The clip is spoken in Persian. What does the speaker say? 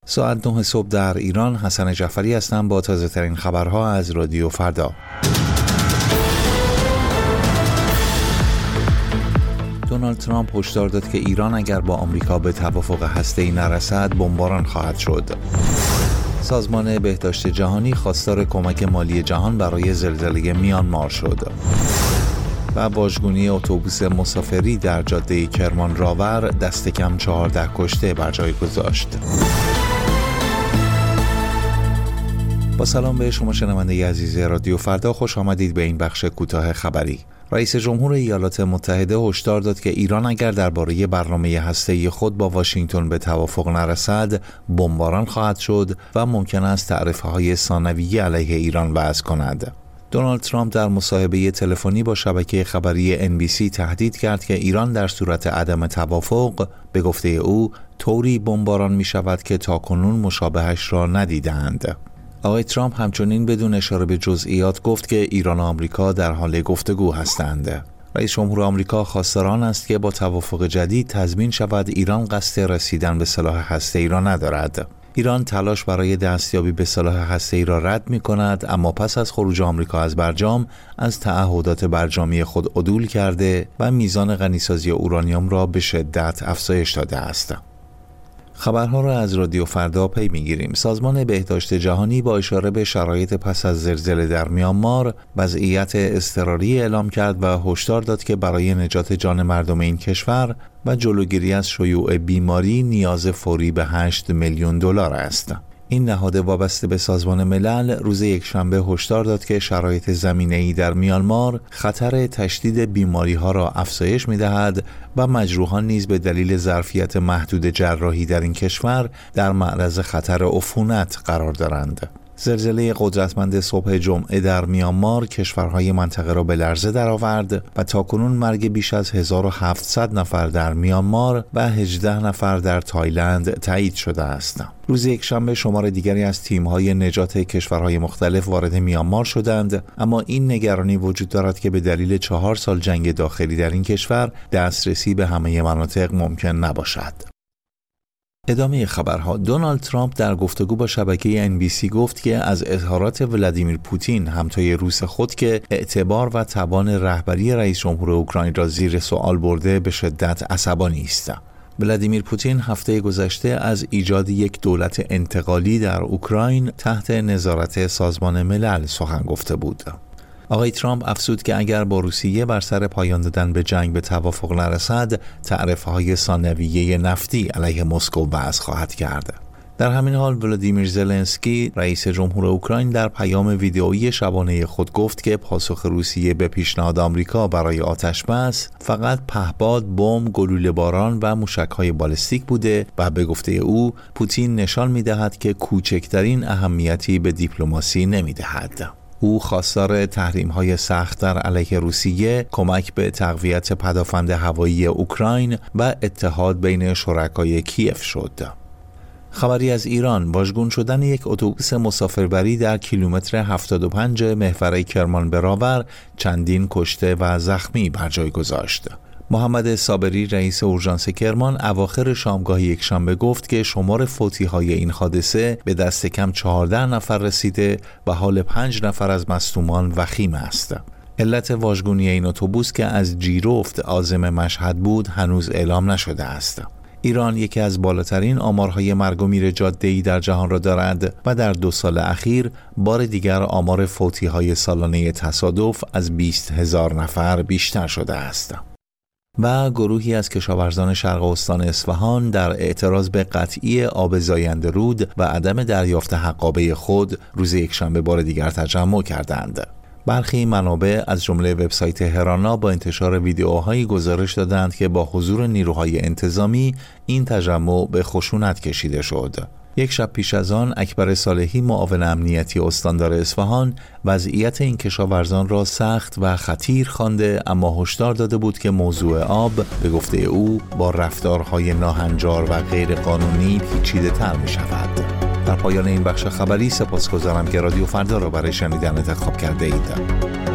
ساعت 9 صبح در ایران. حسن جعفری هستم با تازه ترین خبرها از رادیو فردا. دونالد ترامپ هشدار داد که ایران اگر با آمریکا به توافق هسته‌ای نرسد بمباران خواهد شد. سازمان بهداشت جهانی خواستار کمک مالی جهان برای زلزله میانمار شد. و واژگونی اتوبوس مسافری در جاده کرمان راور دست کم 14 کشته بر جای گذاشت. با سلام به شما شنونده عزیز رادیو فردا، خوش آمدید به این بخش کوتاه خبری. رئیس جمهور ایالات متحده هشدار داد که ایران اگر درباره برنامه هسته‌ای خود با واشنگتن به توافق نرسد بمباران خواهد شد و ممکن است تعرفه‌های ثانویه علیه ایران وضع کند. دونالد ترامپ در مصاحبه تلفنی با شبکه خبری NBC تهدید کرد که ایران در صورت عدم توافق به گفته او طوری بمباران می شود که تاکنون مشابهش را ندیدند. آقای ترامپ همچنین بدون اشاره به جزئیات گفت که ایران و آمریکا در حال گفتگو هستند. رئیس جمهور آمریکا خواستار آن است که با توافق جدید تضمین شود ایران قصد رسیدن به سلاح هسته‌ای را ندارد. ایران تلاش برای دستیابی به سلاح هسته‌ای را رد می‌کند، اما پس از خروج آمریکا از برجام از تعهدات برجامی خود عدول کرده و میزان غنیسازی اورانیوم را به شدت افزایش داده است. خبرها را از رادیو فردا پی می‌گیریم. سازمان بهداشت جهانی با اشاره به شرایط پس از زلزله در میانمار وضعیت اضطراری اعلام کرد و هشدار داد که برای نجات جان مردم این کشور و جلوگیری از شیوع بیماری نیاز فوری به 8 میلیون دلار است. این نهاد وابسته به سازمان ملل روز یکشنبه هشدار داد که شرایط زمینه‌ای در میانمار خطر تشدید بیماری‌ها را افزایش می‌دهد و مجروحان نیز به دلیل ظرفیت محدود جراحی در این کشور در معرض خطر عفونت قرار دارند. زلزله قدرتمند صبح جمعه در میانمار کشورهای منطقه را به لرزه درآورد و تاکنون مرگ بیش از 1700 نفر در میانمار و 18 نفر در تایلند تایید شده است. روز یکشنبه شمار دیگری از تیم‌های نجات کشورهای مختلف وارد میانمار شدند، اما این نگرانی وجود دارد که به دلیل 4 سال جنگ داخلی در این کشور دسترسی به همه مناطق ممکن نباشد. ادامه خبرها. دونالد ترامپ در گفتگو با شبکه NBC گفت که از اظهارات ولادیمیر پوتین همتای روس خود که اعتبار و توان رهبری رئیس جمهور اوکراین را زیر سوال برده به شدت عصبانی است. ولادیمیر پوتین هفته گذشته از ایجاد یک دولت انتقالی در اوکراین تحت نظارت سازمان ملل سخن گفته بود. آقای ترامپ افزود که اگر با روسیه بر سر پایان دادن به جنگ به توافق نرسد، تعرفه‌های ثانویه نفتی علیه مسکو وضع خواهد کرد. در همین حال ولادیمیر زلنسکی رئیس جمهور اوکراین در پیام ویدئویی شبانه خود گفت که پاسخ روسیه به پیشنهاد آمریکا برای آتشبس فقط پهپاد، بمب، گلوله باران و موشک‌های بالستیک بوده و به گفته او پوتین نشان می‌دهد که کوچکترین اهمیتی به دیپلماسی نمی‌دهد. او خواستار تحریم‌های سخت در علیه روسیه، کمک به تقویت پدافند هوایی اوکراین و اتحاد بین شرکای کیف شد. خبری از ایران. واژگون شدن یک اتوبوس مسافربری در کیلومتر 75 محور کرمان به راور چندین کشته و زخمی بر جای گذاشت. محمد صابری رئیس اورژانس کرمان اواخر شامگاه یکشنبه گفت که شمار فوتی‌های این حادثه به دست کم 14 نفر رسیده و حال 5 نفر از مصدومان وخیم است. علت واژگونی این اتوبوس که از جیرفت عازم مشهد بود هنوز اعلام نشده است. ایران یکی از بالاترین آمارهای مرگ و میر جاده‌ای در جهان را دارد و در 2 سال اخیر بار دیگر آمار فوتی‌های سالانه تصادف از 20,000 نفر بیشتر شده است. و گروهی از کشاورزان شرق استان اصفهان در اعتراض به قطعی آب زاینده رود و عدم دریافت حقابه خود روز یکشنبه بار دیگر تجمع کردند. برخی منابع از جمله وبسایت هرانا با انتشار ویدئوهایی گزارش دادند که با حضور نیروهای انتظامی این تجمع به خشونت کشیده شد. یک شب پیش از آن اکبر صالحی معاون امنیتی استاندار اصفهان وضعیت این کشاورزان را سخت و خطیر خوانده، اما هشدار داده بود که موضوع آب به گفته او با رفتارهای ناهنجار و غیر قانونی پیچیده تر می شود. در پایان این بخش خبری سپاسگزارم که رادیو فردا را برای شنیدن انتخاب کرده اید.